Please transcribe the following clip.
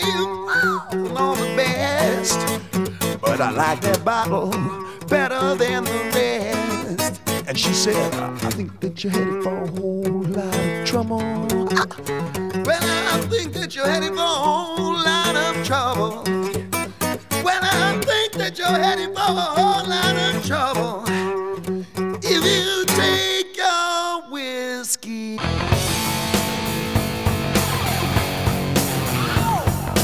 You know the best, but I like that bottle better than the rest. And she said, I think that you're headed for a whole lot of trouble. Well, I think that you're headed for a whole lot